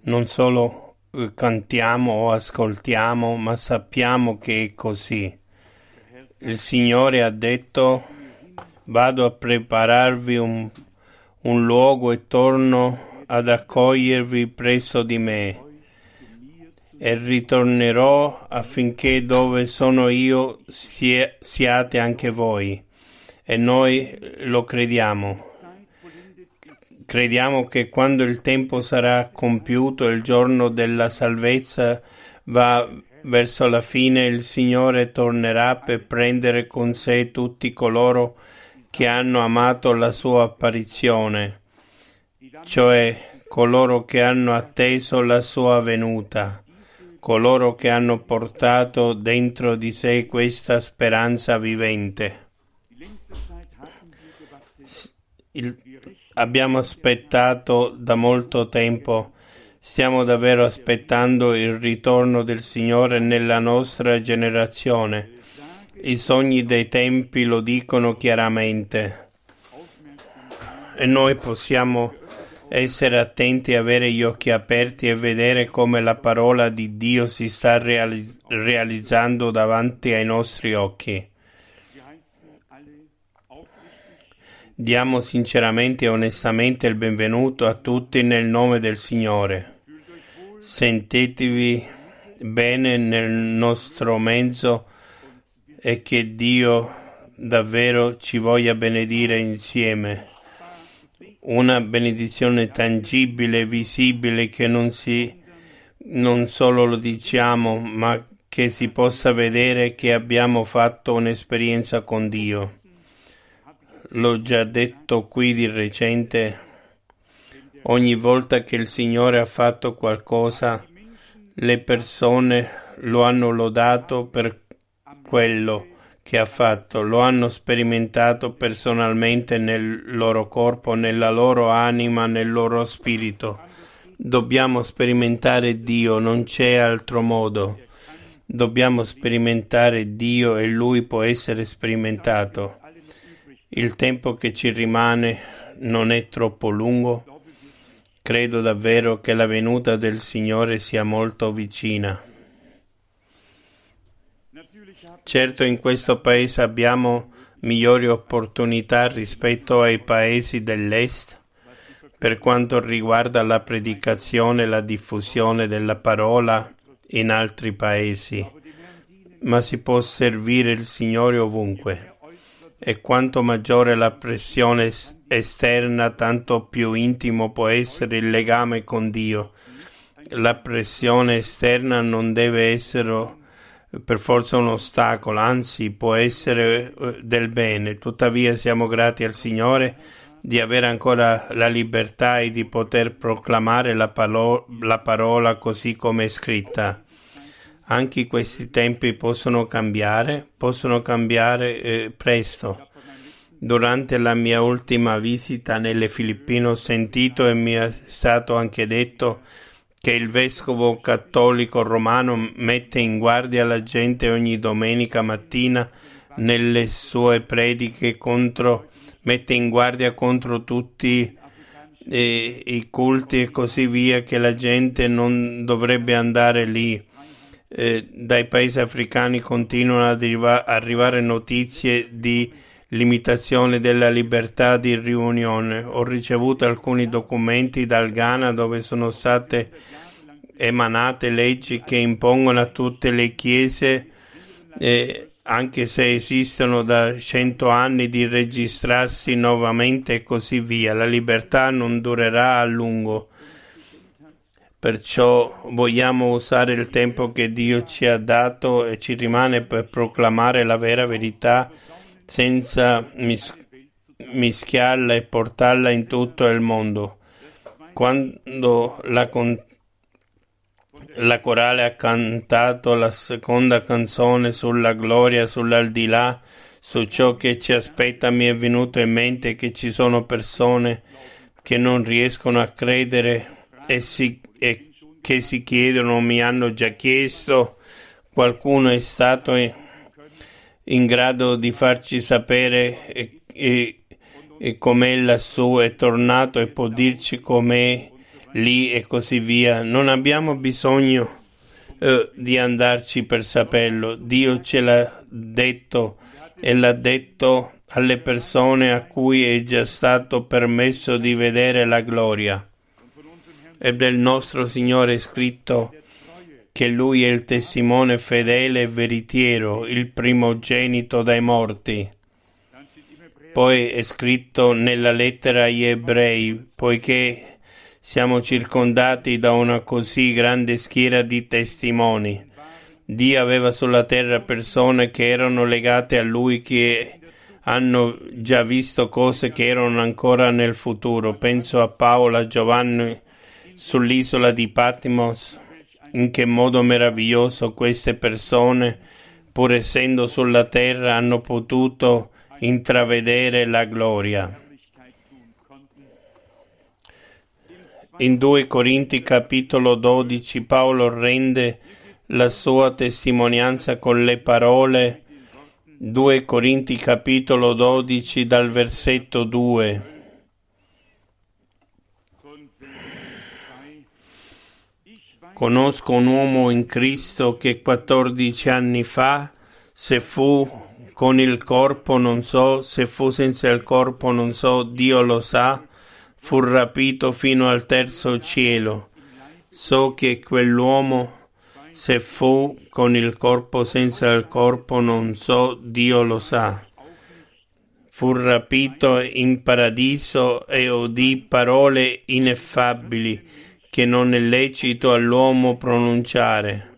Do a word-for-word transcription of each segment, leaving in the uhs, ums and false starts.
non solo eh, cantiamo o ascoltiamo, ma sappiamo che è così. Il Signore ha detto: vado a prepararvi un, un luogo e torno ad accogliervi presso di me, e ritornerò affinché dove sono io sie, siate anche voi. E noi lo crediamo. Crediamo che quando il tempo sarà compiuto, il giorno della salvezza va verso la fine, il Signore tornerà per prendere con sé tutti coloro che hanno amato la sua apparizione, cioè coloro che hanno atteso la sua venuta, coloro che hanno portato dentro di sé questa speranza vivente. Il, abbiamo aspettato da molto tempo, stiamo davvero aspettando il ritorno del Signore nella nostra generazione. I sogni dei tempi lo dicono chiaramente e noi possiamo essere attenti, avere gli occhi aperti e vedere come la parola di Dio si sta reali- realizzando davanti ai nostri occhi. Diamo sinceramente e onestamente il benvenuto a tutti nel nome del Signore. Sentitevi bene nel nostro mezzo e che Dio davvero ci voglia benedire insieme. Una benedizione tangibile, visibile, che non si, non solo lo diciamo, ma che si possa vedere che abbiamo fatto un'esperienza con Dio. L'ho già detto qui di recente, ogni volta che il Signore ha fatto qualcosa, le persone lo hanno lodato per quello che ha fatto, lo hanno sperimentato personalmente nel loro corpo, nella loro anima, nel loro spirito. Dobbiamo sperimentare Dio, non c'è altro modo. Dobbiamo sperimentare Dio e Lui può essere sperimentato. Il tempo che ci rimane non è troppo lungo. Credo davvero che la venuta del Signore sia molto vicina. Certo, in questo paese abbiamo migliori opportunità rispetto ai paesi dell'Est per quanto riguarda la predicazione e la diffusione della parola in altri paesi, ma si può servire il Signore ovunque. E quanto maggiore la pressione esterna, tanto più intimo può essere il legame con Dio. La pressione esterna non deve essere per forza un ostacolo, anzi può essere del bene. Tuttavia siamo grati al Signore di avere ancora la libertà e di poter proclamare la, palo- la parola così come è scritta. Anche questi tempi possono cambiare, possono cambiare eh, presto. Durante la mia ultima visita nelle Filippine ho sentito e mi è stato anche detto che il vescovo cattolico romano mette in guardia la gente ogni domenica mattina nelle sue prediche contro, mette in guardia contro tutti eh, i culti e così via, che la gente non dovrebbe andare lì. Eh, dai paesi africani continuano ad arriva- arrivare notizie di limitazione della libertà di riunione. Ho ricevuto alcuni documenti dal Ghana dove sono state emanate leggi che impongono a tutte le chiese, eh, anche se esistono da cento anni, di registrarsi nuovamente e così via. La libertà non durerà a lungo. Perciò vogliamo usare il tempo che Dio ci ha dato e ci rimane per proclamare la vera verità senza mis- mischiarla e portarla in tutto il mondo. Quando la, con- la corale ha cantato la seconda canzone sulla gloria, sull'aldilà, su ciò che ci aspetta, mi è venuto in mente che ci sono persone che non riescono a credere e si e che si chiedono, mi hanno già chiesto, qualcuno è stato in, in grado di farci sapere e, e, e com'è lassù, è tornato e può dirci com'è lì e così via. Non abbiamo bisogno eh, di andarci per saperlo. Dio ce l'ha detto e l'ha detto alle persone a cui è già stato permesso di vedere la gloria. E del nostro Signore è scritto che Lui è il testimone fedele e veritiero, il primogenito dai morti. Poi è scritto nella lettera agli Ebrei, poiché siamo circondati da una così grande schiera di testimoni. Dio aveva sulla terra persone che erano legate a Lui, che hanno già visto cose che erano ancora nel futuro. Penso a Paolo, a Giovanni sull'isola di Patmos. In che modo meraviglioso queste persone, pur essendo sulla terra, hanno potuto intravedere la gloria. In due Corinti capitolo dodici Paolo rende la sua testimonianza con le parole, due Corinti capitolo dodici dal versetto due. Conosco un uomo in Cristo che quattordici anni fa, se fu con il corpo non so, se fu senza il corpo non so, Dio lo sa, fu rapito fino al terzo cielo. So che quell'uomo, se fu con il corpo senza il corpo non so, Dio lo sa. Fu rapito in paradiso e udì parole ineffabili che non è lecito all'uomo pronunciare.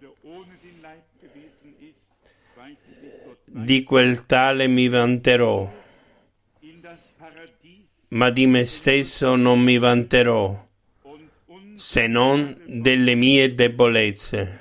Di quel tale mi vanterò, ma di me stesso non mi vanterò, se non delle mie debolezze.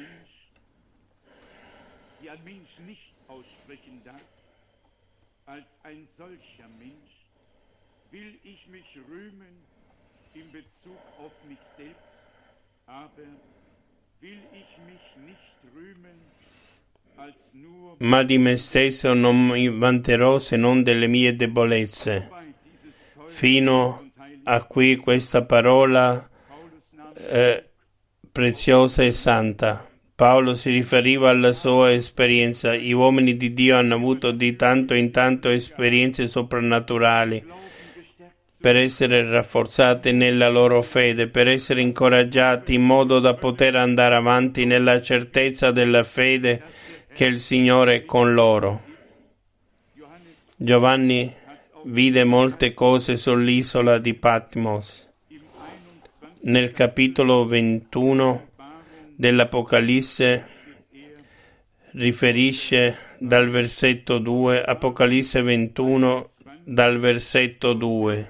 Ma di me stesso non mi vanterò se non delle mie debolezze. Fino a qui questa parola eh, preziosa e santa. Paolo si riferiva alla sua esperienza. Gli uomini di Dio hanno avuto di tanto in tanto esperienze soprannaturali per essere rafforzati nella loro fede, per essere incoraggiati in modo da poter andare avanti nella certezza della fede che il Signore è con loro. Giovanni vide molte cose sull'isola di Patmos. Nel capitolo ventuno dell'Apocalisse riferisce dal versetto due, Apocalisse ventuno dal versetto due.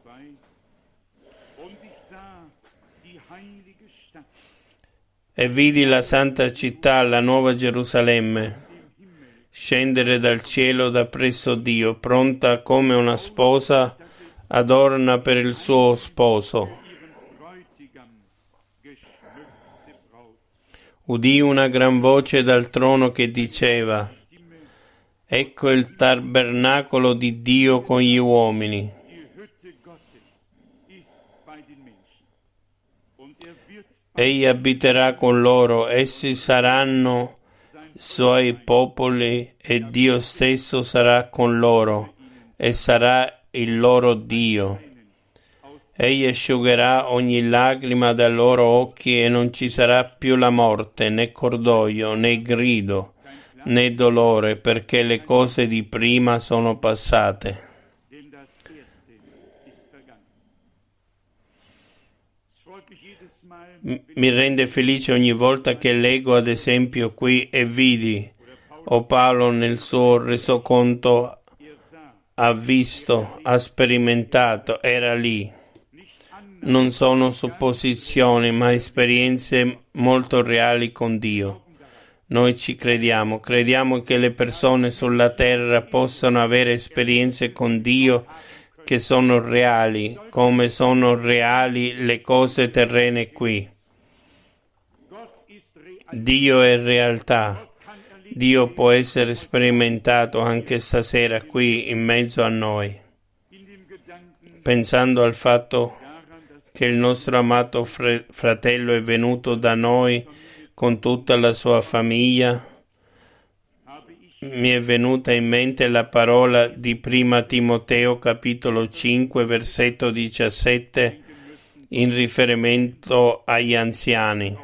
E vidi la santa città, la nuova Gerusalemme, scendere dal cielo da presso Dio, pronta come una sposa adorna per il suo sposo. Udì una gran voce dal trono che diceva: ecco il tabernacolo di Dio con gli uomini. Egli abiterà con loro, essi saranno suoi popoli e Dio stesso sarà con loro e sarà il loro Dio. Egli asciugherà ogni lacrima dai loro occhi e non ci sarà più la morte, né cordoglio, né grido, né dolore, perché le cose di prima sono passate. Mi rende felice ogni volta che leggo, ad esempio, qui e vidi, o Paolo nel suo resoconto ha visto, ha sperimentato, era lì. Non sono supposizioni, ma esperienze molto reali con Dio. Noi ci crediamo, crediamo che le persone sulla terra possano avere esperienze con Dio che sono reali, come sono reali le cose terrene qui. Dio è realtà. Dio può essere sperimentato anche stasera qui in mezzo a noi. Pensando al fatto che il nostro amato fr- fratello è venuto da noi con tutta la sua famiglia, mi è venuta in mente la parola di Prima Timoteo capitolo cinque versetto diciassette in riferimento agli anziani.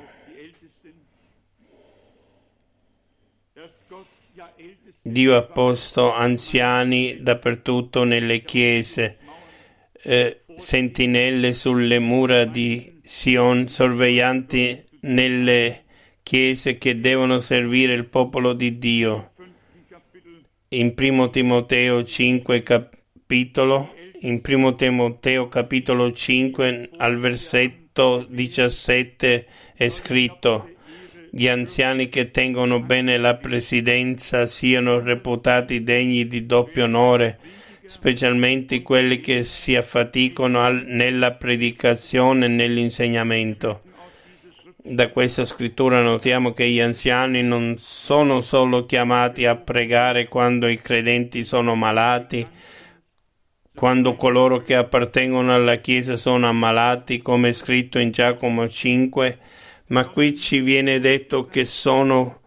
Dio ha posto anziani dappertutto nelle chiese, eh, sentinelle sulle mura di Sion, sorveglianti nelle chiese che devono servire il popolo di Dio. In Primo Timoteo cinque capitolo, in Primo Timoteo capitolo cinque al versetto diciassette è scritto: gli anziani che tengono bene la presidenza siano reputati degni di doppio onore, specialmente quelli che si affaticano al, nella predicazione e nell'insegnamento. Da questa scrittura notiamo che gli anziani non sono solo chiamati a pregare quando i credenti sono malati, quando coloro che appartengono alla Chiesa sono ammalati, come è scritto in Giacomo cinque, ma qui ci viene detto che sono,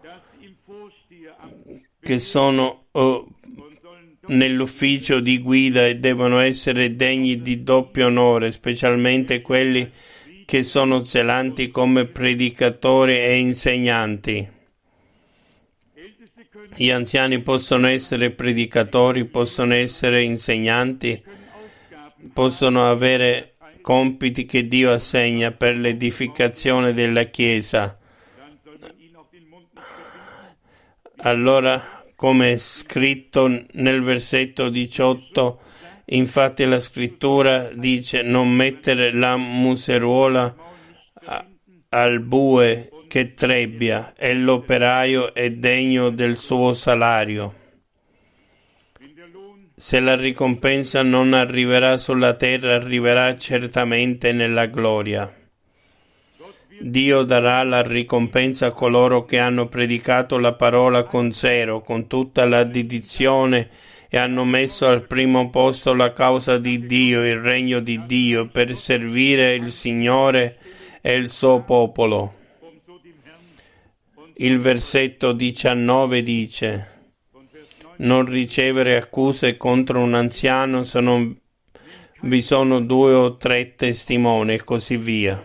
che sono oh, nell'ufficio di guida e devono essere degni di doppio onore, specialmente quelli che sono zelanti come predicatori e insegnanti. Gli anziani possono essere predicatori, possono essere insegnanti, possono avere compiti che Dio assegna per l'edificazione della Chiesa. Allora, come è scritto nel versetto diciotto, infatti la scrittura dice: non mettere la museruola al bue che trebbia, e l'operaio è degno del suo salario. Se la ricompensa non arriverà sulla terra, arriverà certamente nella gloria. Dio darà la ricompensa a coloro che hanno predicato la parola con zelo, con tutta la dedizione, e hanno messo al primo posto la causa di Dio, il regno di Dio, per servire il Signore e il suo popolo. Il versetto diciannove dice: non ricevere accuse contro un anziano se non vi sono due o tre testimoni, e così via.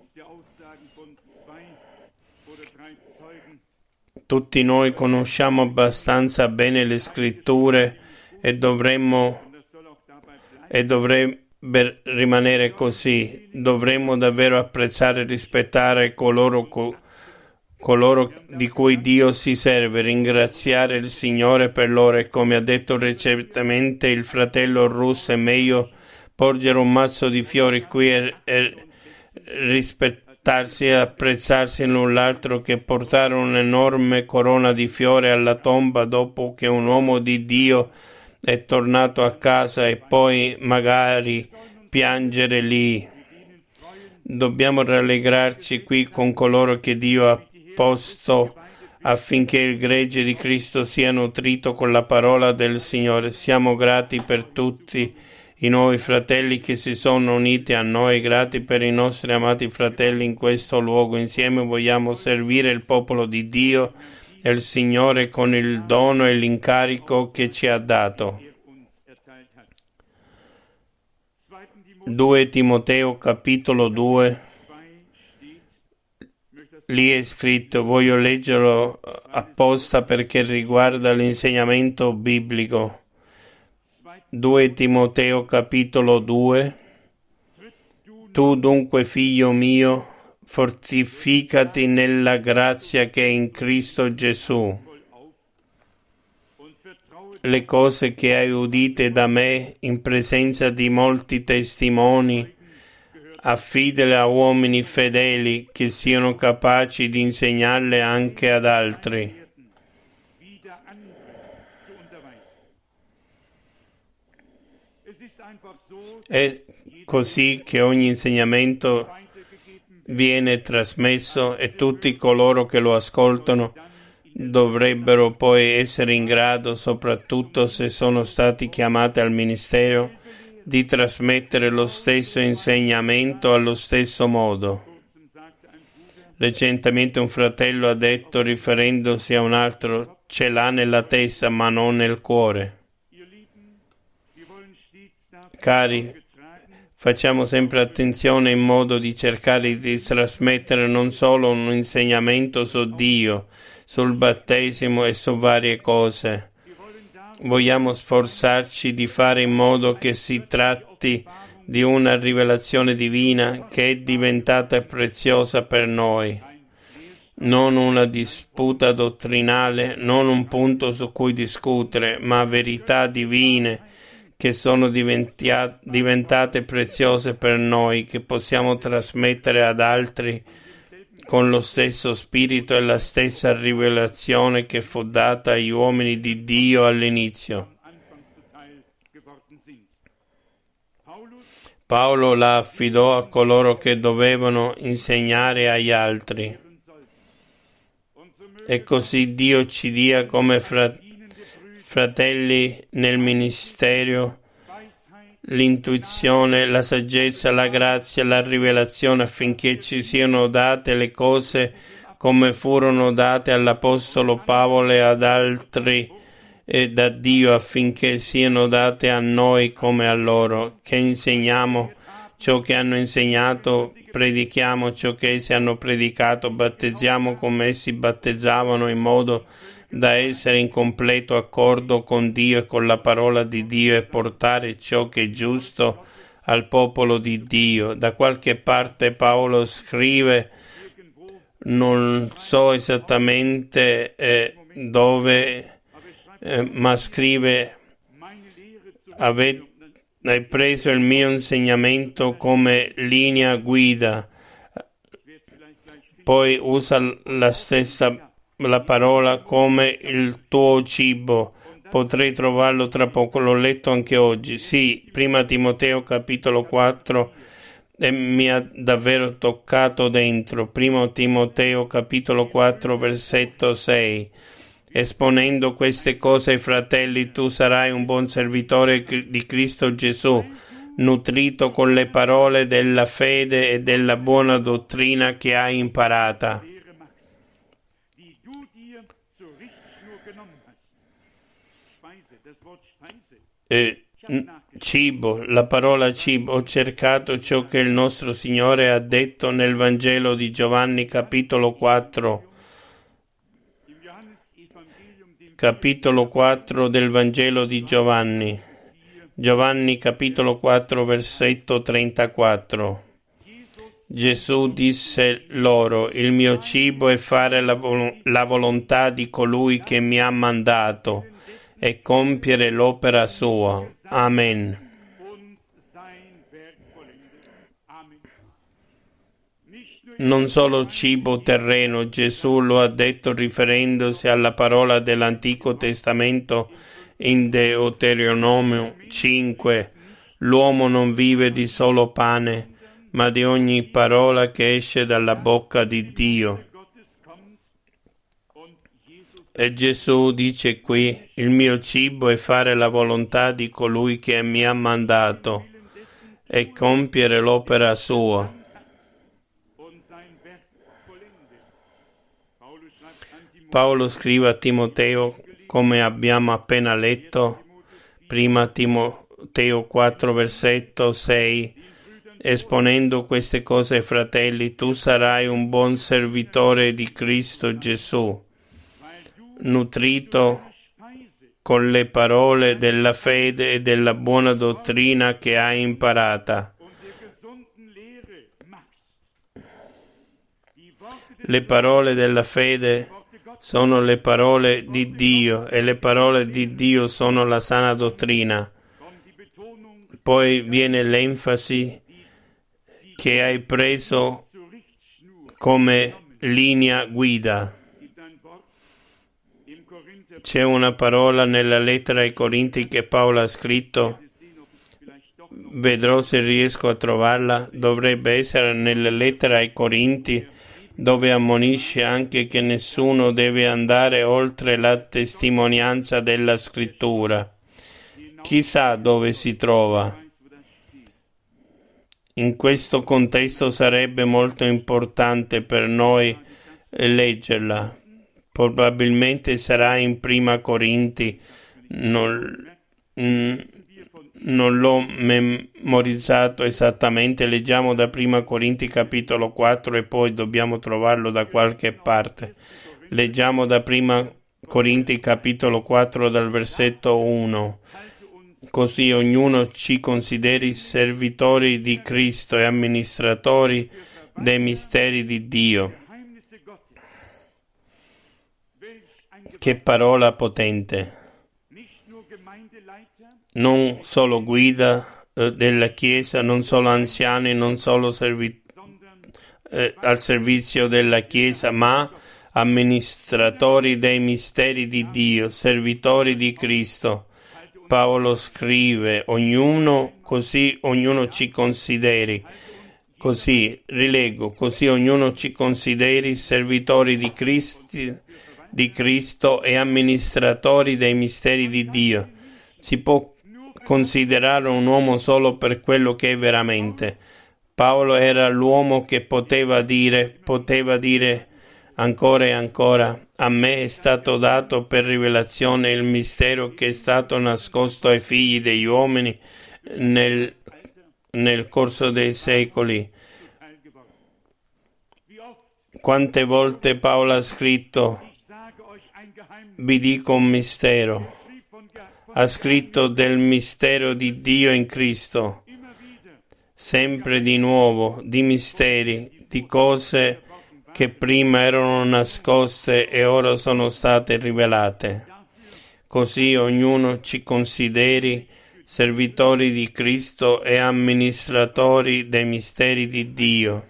Tutti noi conosciamo abbastanza bene le scritture e dovremmo e dovrebbe rimanere così. Dovremmo davvero apprezzare e rispettare coloro, co, coloro di cui Dio si serve, ringraziare il Signore per loro, e come ha detto recentemente il fratello Russo, è meglio porgere un mazzo di fiori qui e, e rispettarsi e apprezzarsi l'un l'altro che portare un'enorme corona di fiori alla tomba dopo che un uomo di Dio è tornato a casa, e poi magari piangere lì. Dobbiamo rallegrarci qui con coloro che Dio ha posto affinché il gregge di Cristo sia nutrito con la parola del Signore. Siamo grati per tutti i nuovi fratelli che si sono uniti a noi, grati per i nostri amati fratelli in questo luogo. Insieme vogliamo servire il popolo di Dio e il Signore con il dono e l'incarico che ci ha dato. due Timoteo capitolo due, lì è scritto, voglio leggerlo apposta perché riguarda l'insegnamento biblico. due Timoteo capitolo due. Tu dunque, figlio mio, fortificati nella grazia che è in Cristo Gesù. Le cose che hai udite da me in presenza di molti testimoni, affidale a uomini fedeli che siano capaci di insegnarle anche ad altri. È così che ogni insegnamento viene trasmesso, e tutti coloro che lo ascoltano dovrebbero poi essere in grado, soprattutto se sono stati chiamati al ministero, di trasmettere lo stesso insegnamento allo stesso modo. Recentemente un fratello ha detto, riferendosi a un altro, ce l'ha nella testa ma non nel cuore. Cari, facciamo sempre attenzione in modo di cercare di trasmettere non solo un insegnamento su Dio, sul battesimo e su varie cose. Vogliamo sforzarci di fare in modo che si tratti di una rivelazione divina che è diventata preziosa per noi, non una disputa dottrinale, non un punto su cui discutere, ma verità divine che sono diventia- diventate preziose per noi, che possiamo trasmettere ad altri con lo stesso spirito e la stessa rivelazione che fu data agli uomini di Dio all'inizio. Paolo la affidò a coloro che dovevano insegnare agli altri. E così Dio ci dia come fra- fratelli nel ministero l'intuizione, la saggezza, la grazia, la rivelazione affinché ci siano date le cose come furono date all'Apostolo Paolo e ad altri e da Dio, affinché siano date a noi come a loro, che insegniamo ciò che hanno insegnato, predichiamo ciò che essi hanno predicato, battezziamo come essi battezzavano, in modo da essere in completo accordo con Dio e con la parola di Dio e portare ciò che è giusto al popolo di Dio. Da qualche parte Paolo scrive, non so esattamente eh, dove, Eh, ma scrive, hai preso il mio insegnamento come linea guida. Poi usa la stessa la parola come il tuo cibo. Potrei trovarlo tra poco, l'ho letto anche oggi. Sì, prima Timoteo capitolo quattro, e mi ha davvero toccato dentro. Primo Timoteo capitolo quattro versetto sei. Esponendo queste cose ai fratelli, tu sarai un buon servitore di Cristo Gesù, nutrito con le parole della fede e della buona dottrina che hai imparata. Eh, cibo, la parola cibo, ho cercato ciò che il nostro Signore ha detto nel Vangelo di Giovanni capitolo quattro. Capitolo quattro del Vangelo di Giovanni. Giovanni capitolo quattro versetto trentaquattro. Gesù disse loro: il mio cibo è fare la, vol- la volontà di colui che mi ha mandato e compiere l'opera sua. Amen. Non solo cibo terreno, Gesù lo ha detto riferendosi alla parola dell'Antico Testamento in Deuteronomio cinque. L'uomo non vive di solo pane, ma di ogni parola che esce dalla bocca di Dio. E Gesù dice qui: il mio cibo è fare la volontà di colui che mi ha mandato e compiere l'opera sua. Paolo scrive a Timoteo, come abbiamo appena letto, prima Timoteo quattro versetto sei, esponendo queste cose ai fratelli, tu sarai un buon servitore di Cristo Gesù, nutrito con le parole della fede e della buona dottrina che hai imparata. Le parole della fede sono le parole di Dio e le parole di Dio sono la sana dottrina. Poi viene l'enfasi che hai preso come linea guida. C'è una parola nella lettera ai Corinti che Paolo ha scritto, vedrò se riesco a trovarla, dovrebbe essere nella lettera ai Corinti, dove ammonisce anche che nessuno deve andare oltre la testimonianza della Scrittura. Chissà dove si trova. In questo contesto sarebbe molto importante per noi leggerla. Probabilmente sarà in Prima Corinti, non, non l'ho memorizzato esattamente, leggiamo da Prima Corinti capitolo quattro e poi dobbiamo trovarlo da qualche parte. Leggiamo da Prima Corinti capitolo quattro dal versetto uno. Così ognuno ci consideri servitori di Cristo e amministratori dei misteri di Dio. Che parola potente! Non solo guida eh, della Chiesa, non solo anziani, non solo servi- eh, al servizio della Chiesa, ma amministratori dei misteri di Dio, servitori di Cristo. Paolo scrive, ognuno, così ognuno ci consideri, così, rileggo, così ognuno ci consideri servitori di, Cristi, di Cristo e amministratori dei misteri di Dio. Si può considerare un uomo solo per quello che è veramente. Paolo era l'uomo che poteva dire, poteva dire ancora e ancora, a me è stato dato per rivelazione il mistero che è stato nascosto ai figli degli uomini nel, nel corso dei secoli. Quante volte Paolo ha scritto, vi dico un mistero, ha scritto del mistero di Dio in Cristo, sempre di nuovo, di misteri, di cose che prima erano nascoste e ora sono state rivelate. Così ognuno ci consideri servitori di Cristo e amministratori dei misteri di Dio.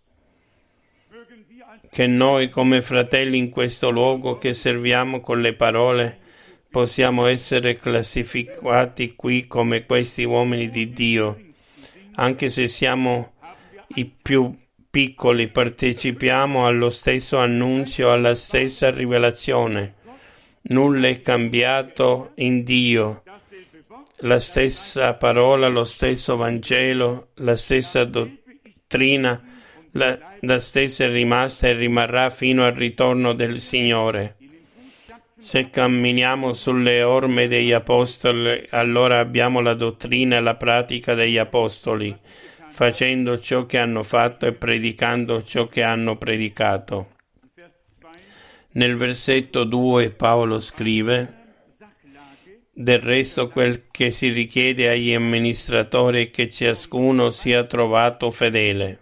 Che noi come fratelli in questo luogo che serviamo con le parole possiamo essere classificati qui come questi uomini di Dio. Anche se siamo i più piccoli, partecipiamo allo stesso annunzio, alla stessa rivelazione. Nulla è cambiato in Dio. La stessa parola, lo stesso Vangelo, la stessa dottrina, la, la stessa è rimasta e rimarrà fino al ritorno del Signore. Se camminiamo sulle orme degli Apostoli, allora abbiamo la dottrina e la pratica degli Apostoli, facendo ciò che hanno fatto e predicando ciò che hanno predicato. Nel versetto due Paolo scrive, del resto quel che si richiede agli amministratori è che ciascuno sia trovato fedele.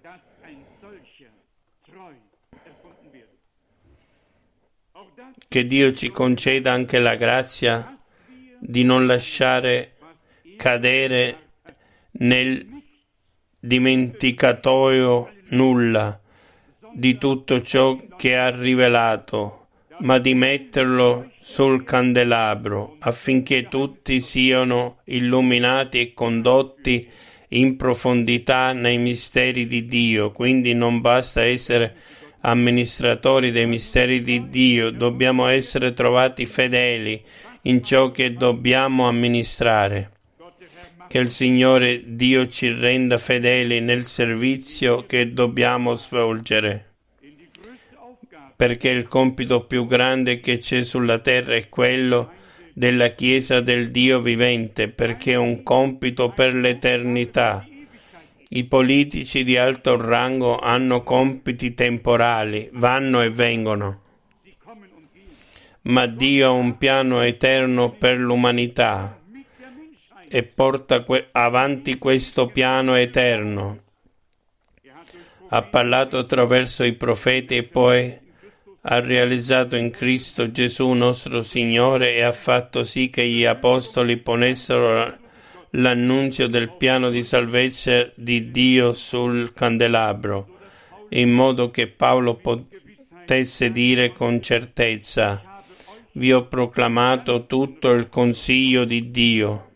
Che Dio ci conceda anche la grazia di non lasciare cadere nel dimenticatoio nulla di tutto ciò che ha rivelato, ma di metterlo sul candelabro affinché tutti siano illuminati e condotti in profondità nei misteri di Dio. Quindi non basta essere amministratori dei misteri di Dio, dobbiamo essere trovati fedeli in ciò che dobbiamo amministrare. Che il Signore Dio ci renda fedeli nel servizio che dobbiamo svolgere, perché il compito più grande che c'è sulla terra è quello della Chiesa del Dio vivente, perché è un compito per l'eternità. I politici di alto rango hanno compiti temporali, vanno e vengono, ma Dio ha un piano eterno per l'umanità e porta que- avanti questo piano eterno. Ha parlato attraverso i profeti e poi ha realizzato in Cristo Gesù nostro Signore e ha fatto sì che gli apostoli ponessero l'annunzio del piano di salvezza di Dio sul candelabro, in modo che Paolo potesse dire con certezza: vi ho proclamato tutto il consiglio di Dio.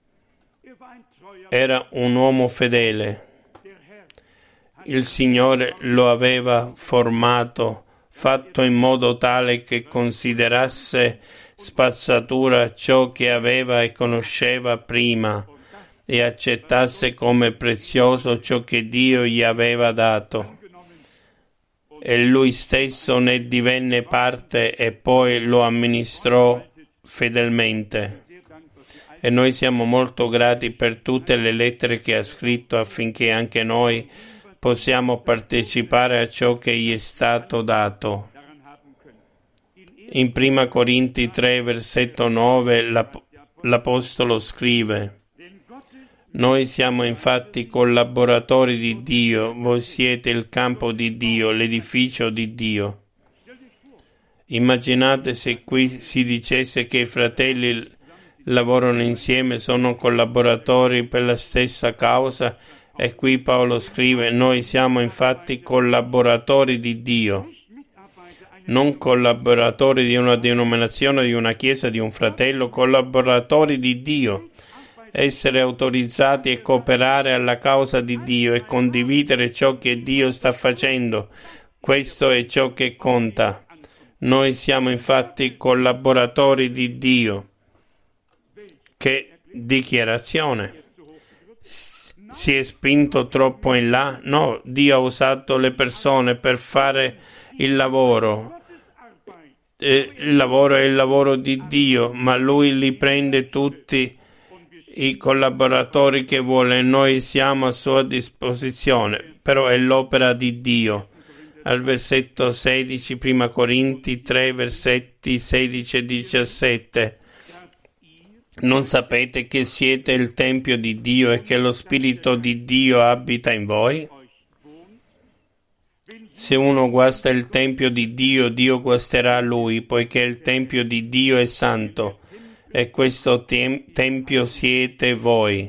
Era un uomo fedele. Il Signore lo aveva formato, fatto in modo tale che considerasse spazzatura ciò che aveva e conosceva prima, e accettasse come prezioso ciò che Dio gli aveva dato. E lui stesso ne divenne parte e poi lo amministrò fedelmente. E noi siamo molto grati per tutte le lettere che ha scritto affinché anche noi possiamo partecipare a ciò che gli è stato dato. In Prima Corinti tre, versetto nove, l'ap- l'Apostolo scrive: noi siamo infatti collaboratori di Dio, voi siete il campo di Dio, l'edificio di Dio. Immaginate se qui si dicesse che i fratelli lavorano insieme, sono collaboratori per la stessa causa, e qui Paolo scrive: noi siamo infatti collaboratori di Dio. Non collaboratori di una denominazione, di una chiesa, di un fratello, collaboratori di Dio. Essere autorizzati e cooperare alla causa di Dio e condividere ciò che Dio sta facendo. Questo è ciò che conta. Noi siamo infatti collaboratori di Dio. Che dichiarazione! Si è spinto troppo in là? No, Dio ha usato le persone per fare il lavoro. Eh, il lavoro è il lavoro di Dio, ma Lui li prende tutti i collaboratori che vuole, noi siamo a sua disposizione, però è l'opera di Dio. Al versetto sedici, Prima Corinti tre, versetti sedici e diciassette. Non sapete che siete il Tempio di Dio e che lo Spirito di Dio abita in voi? Se uno guasta il Tempio di Dio, Dio guasterà lui, poiché il Tempio di Dio è santo. E questo tem- tempio siete voi.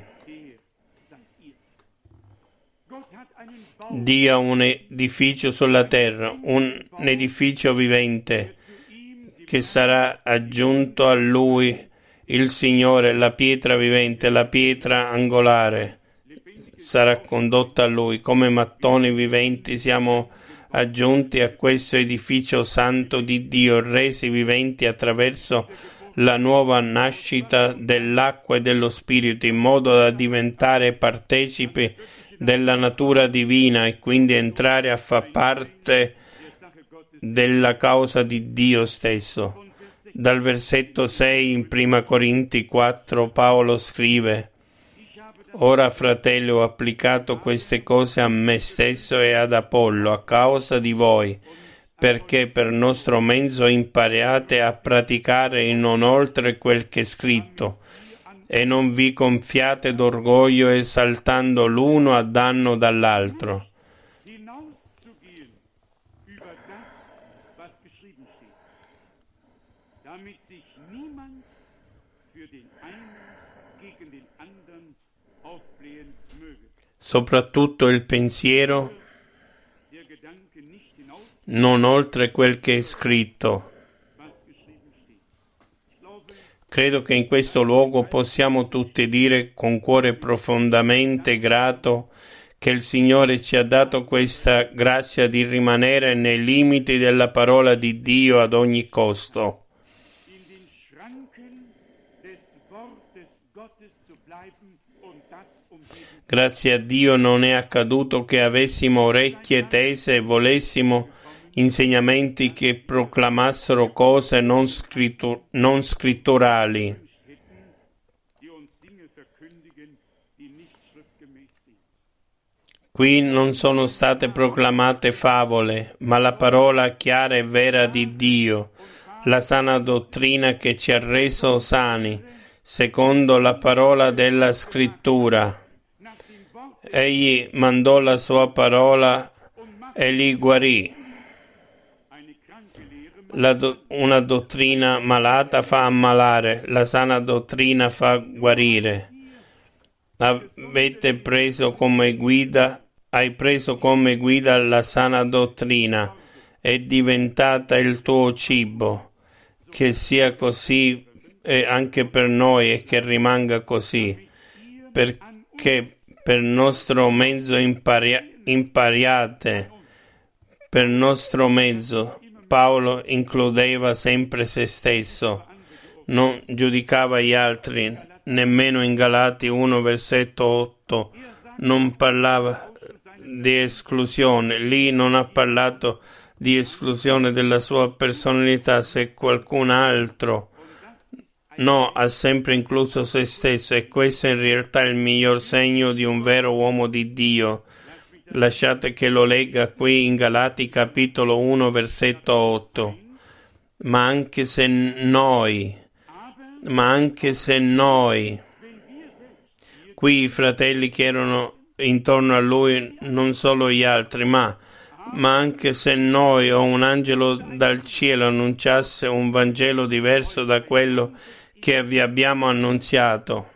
Dio ha un edificio sulla terra, un, un edificio vivente, che sarà aggiunto a lui il Signore, la pietra vivente, la pietra angolare, sarà condotta a lui. Come mattoni viventi siamo aggiunti a questo edificio santo di Dio, resi viventi attraverso la nuova nascita dell'acqua e dello Spirito, in modo da diventare partecipi della natura divina e quindi entrare a far parte della causa di Dio stesso. Dal versetto sei in Prima Corinti quattro Paolo scrive: ora, fratelli, ho applicato queste cose a me stesso e ad Apollo a causa di voi, perché per nostro mezzo impariate a praticare e non oltre quel che è scritto, e non vi gonfiate d'orgoglio esaltando l'uno a danno dall'altro. Soprattutto il pensiero non oltre quel che è scritto. Credo che in questo luogo possiamo tutti dire con cuore profondamente grato che il Signore ci ha dato questa grazia di rimanere nei limiti della parola di Dio ad ogni costo. Grazie a Dio non è accaduto che avessimo orecchie tese e volessimo insegnamenti che proclamassero cose non, scrittu- non scritturali. Qui non sono state proclamate favole, ma la parola chiara e vera di Dio, la sana dottrina che ci ha reso sani, secondo la parola della Scrittura. Egli mandò la sua parola e li guarì. La do- una dottrina malata fa ammalare, la sana dottrina fa guarire. Avete preso come guida, hai preso come guida la sana dottrina, è diventata il tuo cibo. Che sia così eh, anche per noi e che rimanga così, perché per nostro mezzo impari- impariate, per nostro mezzo. Paolo includeva sempre se stesso, non giudicava gli altri, nemmeno in Galati uno versetto otto non parlava di esclusione. Lì non ha parlato di esclusione della sua personalità se qualcun altro. No, ha sempre incluso se stesso, e questo in realtà è il miglior segno di un vero uomo di Dio. Lasciate che lo legga qui in Galati capitolo uno versetto otto. Ma anche se noi, ma anche se noi, qui i fratelli che erano intorno a lui, non solo gli altri, ma ma anche se noi o un angelo dal cielo annunciasse un Vangelo diverso da quello che vi abbiamo annunziato.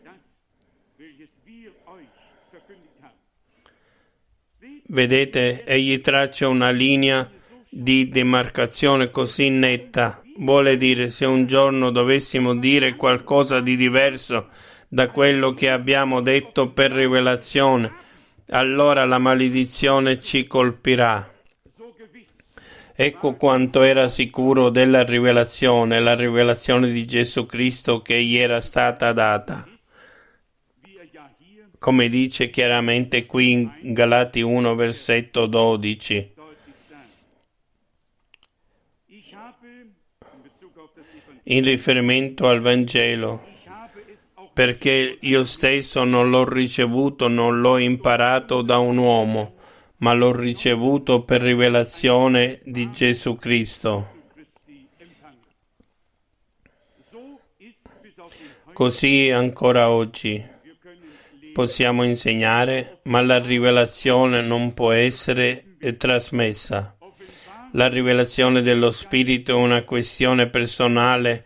Vedete, egli traccia una linea di demarcazione così netta. Vuole dire, se un giorno dovessimo dire qualcosa di diverso da quello che abbiamo detto per rivelazione, allora la maledizione ci colpirà. Ecco quanto era sicuro della rivelazione, la rivelazione di Gesù Cristo che gli era stata data. Come dice chiaramente qui in Galati uno versetto dodici. In riferimento al Vangelo, perché io stesso non l'ho ricevuto, non l'ho imparato da un uomo, ma l'ho ricevuto per rivelazione di Gesù Cristo. Così ancora oggi possiamo insegnare, ma la rivelazione non può essere trasmessa. La rivelazione dello Spirito è una questione personale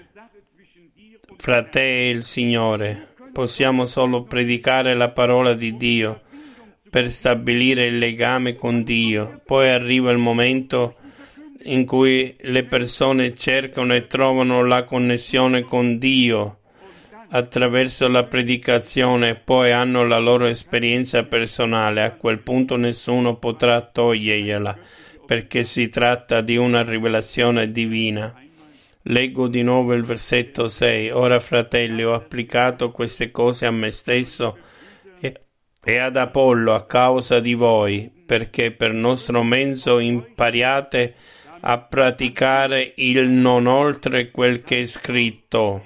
fra te e il Signore. Possiamo solo predicare la parola di Dio per stabilire il legame con Dio. Poi arriva il momento in cui le persone cercano e trovano la connessione con Dio attraverso la predicazione e poi hanno la loro esperienza personale. A quel punto nessuno potrà togliergliela, perché si tratta di una rivelazione divina. Leggo di nuovo il versetto sei. Ora, fratelli, ho applicato queste cose a me stesso e ad Apollo a causa di voi, perché per nostro mezzo impariate a praticare il non oltre quel che è scritto.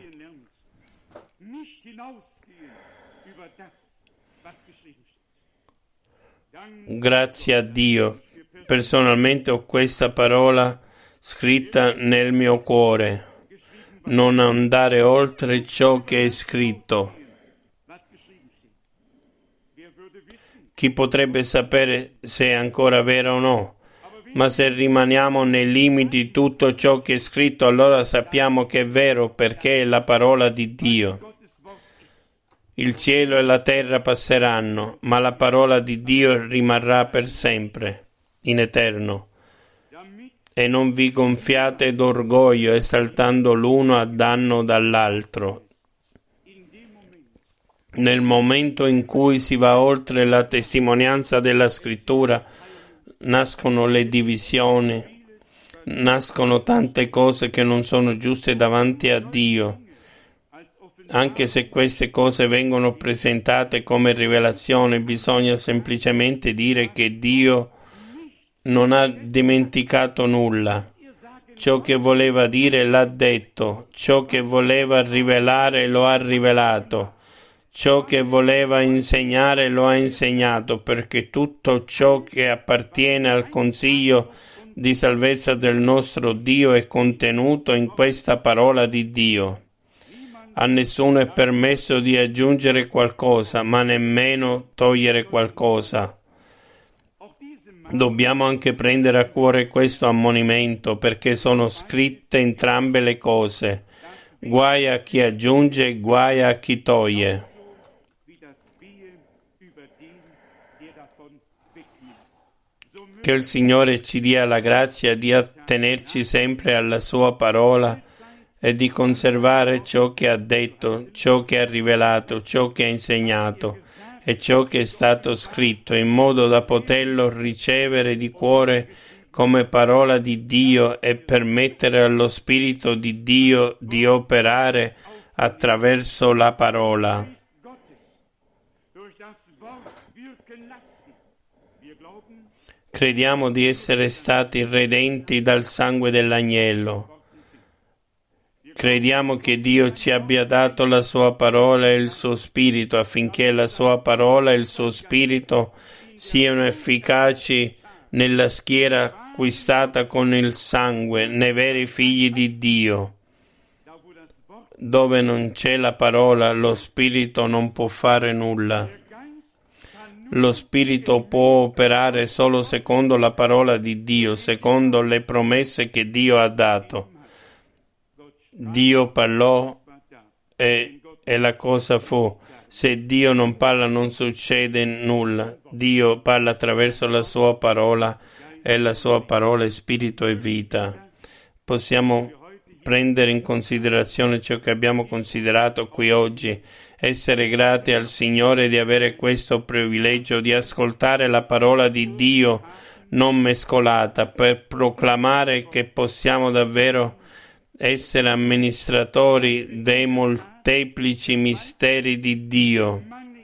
Grazie a Dio. Personalmente ho questa parola scritta nel mio cuore. Non andare oltre ciò che è scritto. Chi potrebbe sapere se è ancora vero o no? Ma se rimaniamo nei limiti di tutto ciò che è scritto, allora sappiamo che è vero, perché è la parola di Dio. Il cielo e la terra passeranno, ma la parola di Dio rimarrà per sempre, in eterno. E non vi gonfiate d'orgoglio, esaltando l'uno a danno dall'altro. Nel momento in cui si va oltre la testimonianza della Scrittura, nascono le divisioni, nascono tante cose che non sono giuste davanti a Dio. Anche se queste cose vengono presentate come rivelazione, bisogna semplicemente dire che Dio non ha dimenticato nulla. Ciò che voleva dire l'ha detto, ciò che voleva rivelare lo ha rivelato. Ciò che voleva insegnare lo ha insegnato, perché tutto ciò che appartiene al consiglio di salvezza del nostro Dio è contenuto in questa parola di Dio. A nessuno è permesso di aggiungere qualcosa, ma nemmeno togliere qualcosa. Dobbiamo anche prendere a cuore questo ammonimento, perché sono scritte entrambe le cose. Guai a chi aggiunge, guai a chi toglie. Che il Signore ci dia la grazia di attenerci sempre alla Sua parola e di conservare ciò che ha detto, ciò che ha rivelato, ciò che ha insegnato e ciò che è stato scritto, in modo da poterlo ricevere di cuore come parola di Dio e permettere allo Spirito di Dio di operare attraverso la parola. Crediamo di essere stati redenti dal sangue dell'agnello. Crediamo che Dio ci abbia dato la sua parola e il suo spirito affinché la sua parola e il suo spirito siano efficaci nella schiera acquistata con il sangue, nei veri figli di Dio. Dove non c'è la parola, lo spirito non può fare nulla. Lo spirito può operare solo secondo la parola di Dio, secondo le promesse che Dio ha dato. Dio parlò e, e la cosa fu. Se Dio non parla non succede nulla. Dio parla attraverso la sua parola e la sua parola è spirito e vita. Possiamo prendere in considerazione ciò che abbiamo considerato qui oggi, essere grati al Signore di avere questo privilegio di ascoltare la parola di Dio non mescolata, per proclamare che possiamo davvero essere amministratori dei molteplici misteri di Dio.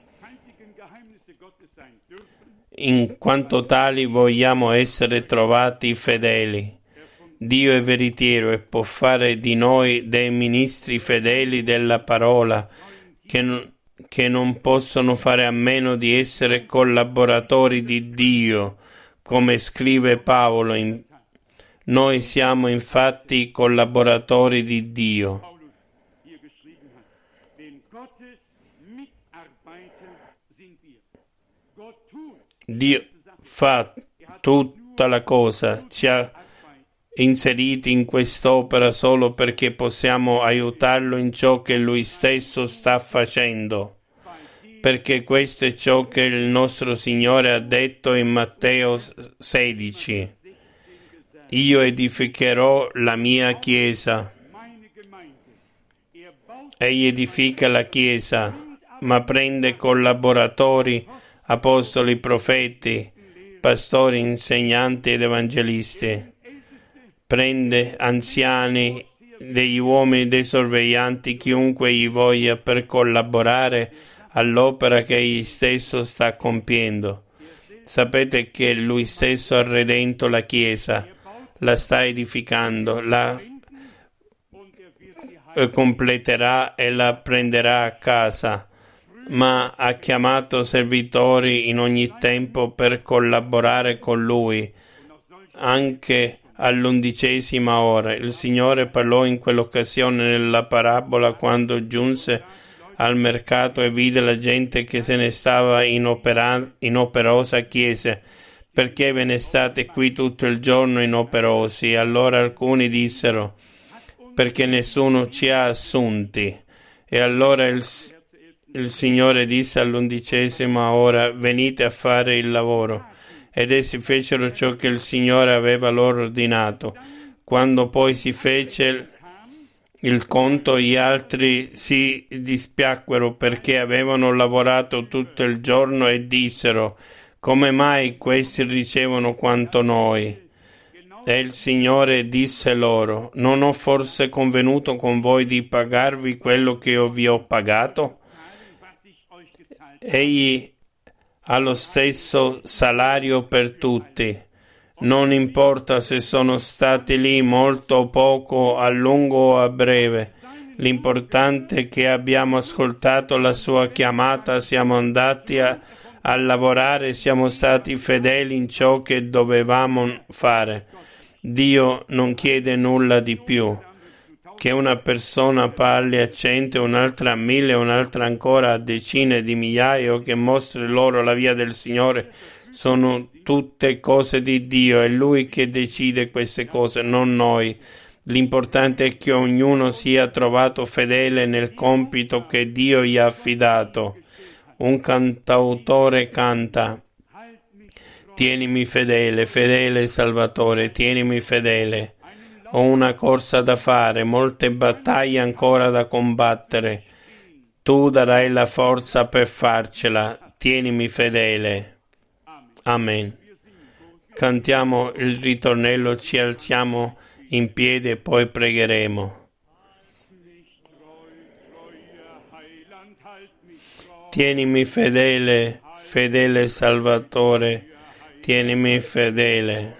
In quanto tali vogliamo essere trovati fedeli. Dio è veritiero e può fare di noi dei ministri fedeli della parola che, n- che non possono fare a meno di essere collaboratori di Dio, come scrive Paolo in Noi siamo infatti collaboratori di Dio. Dio fa tutta la cosa, ci ha inseriti in quest'opera solo perché possiamo aiutarlo in ciò che lui stesso sta facendo. Perché questo è ciò che il nostro Signore ha detto in Matteo sedici. Io edificherò la mia chiesa. Egli edifica la chiesa, ma prende collaboratori, apostoli, profeti, pastori, insegnanti ed evangelisti. Prende anziani, degli uomini, dei sorveglianti, chiunque gli voglia per collaborare all'opera che egli stesso sta compiendo. Sapete che lui stesso ha redento la chiesa, la sta edificando, la completerà e la prenderà a casa, ma ha chiamato servitori in ogni tempo per collaborare con lui, anche all'undicesima ora. Il Signore parlò in quell'occasione nella parabola quando giunse al mercato e vide la gente che se ne stava inopera- inoperosa, chiese: perché ve ne state qui tutto il giorno inoperosi? Allora alcuni dissero: perché nessuno ci ha assunti. E allora il, il Signore disse all'undicesima ora: venite a fare il lavoro. Ed essi fecero ciò che il Signore aveva loro ordinato. Quando poi si fece il conto, gli altri si dispiacquero perché avevano lavorato tutto il giorno e dissero: come mai questi ricevono quanto noi? E il Signore disse loro: non ho forse convenuto con voi di pagarvi quello che io vi ho pagato? Egli ha lo stesso salario per tutti. Non importa se sono stati lì molto o poco, a lungo o a breve. L'importante è che abbiamo ascoltato la sua chiamata, siamo andati a, a lavorare, siamo stati fedeli in ciò che dovevamo fare. Dio non chiede nulla di più. Che una persona parli a cento, un'altra a mille, un'altra ancora a decine di migliaia, o che mostri loro la via del Signore, sono tutte cose di Dio. È Lui che decide queste cose, non noi. L'importante è che ognuno sia trovato fedele nel compito che Dio gli ha affidato. Un cantautore canta: tienimi fedele, fedele Salvatore, tienimi fedele. Ho una corsa da fare, molte battaglie ancora da combattere. Tu darai la forza per farcela, tienimi fedele. Amen. Cantiamo il ritornello, ci alziamo in piedi e poi pregheremo. Tienimi fedele, fedele Salvatore, tienimi fedele.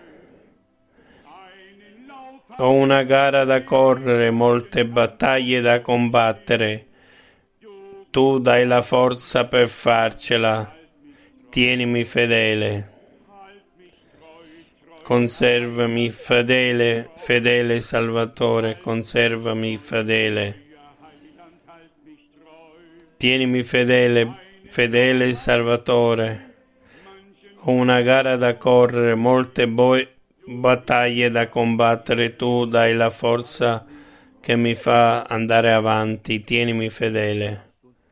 Ho una gara da correre, molte battaglie da combattere. Tu dai la forza per farcela. Tienimi fedele. Conservami fedele, fedele Salvatore, conservami fedele. Tienimi fedele, fedele Salvatore. Ho una gara da correre, molte boi- battaglie da combattere. Tu dai la forza che mi fa andare avanti. Tienimi fedele.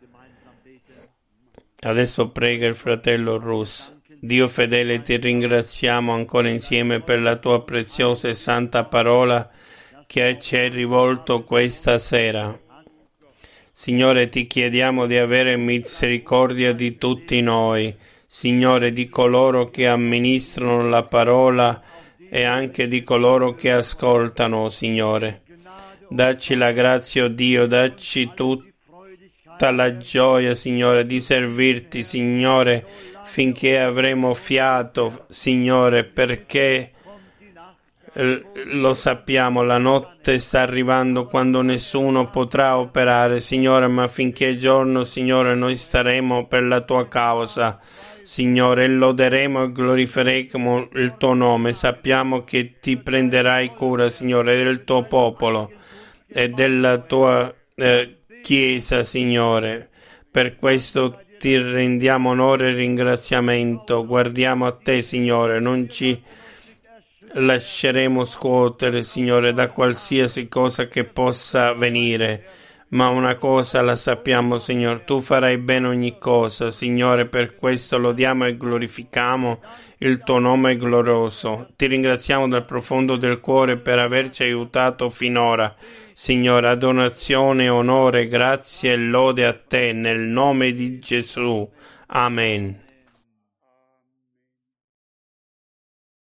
Adesso prega il fratello Rus. Dio fedele, ti ringraziamo ancora insieme per la tua preziosa e santa parola che ci hai rivolto questa sera. Signore, ti chiediamo di avere misericordia di tutti noi, Signore, di coloro che amministrano la parola e anche di coloro che ascoltano, Signore. Dacci la grazia, oh Dio, dacci tutta la gioia, Signore, di servirti, Signore, finché avremo fiato, Signore, perché eh, lo sappiamo, la notte sta arrivando quando nessuno potrà operare, Signore, ma finché è giorno, Signore, noi staremo per la tua causa, Signore, e loderemo e glorificheremo il tuo nome. Sappiamo che ti prenderai cura, Signore, del tuo popolo e della tua eh, Chiesa, Signore. Per questo ti rendiamo onore e ringraziamento. Guardiamo a te, Signore, non ci lasceremo scuotere, Signore, da qualsiasi cosa che possa venire. Ma una cosa la sappiamo, Signore, tu farai bene ogni cosa, Signore, per questo lodiamo e glorifichiamo il tuo nome glorioso. Ti ringraziamo dal profondo del cuore per averci aiutato finora. Signore, adorazione, onore, grazie e lode a te, nel nome di Gesù. Amen.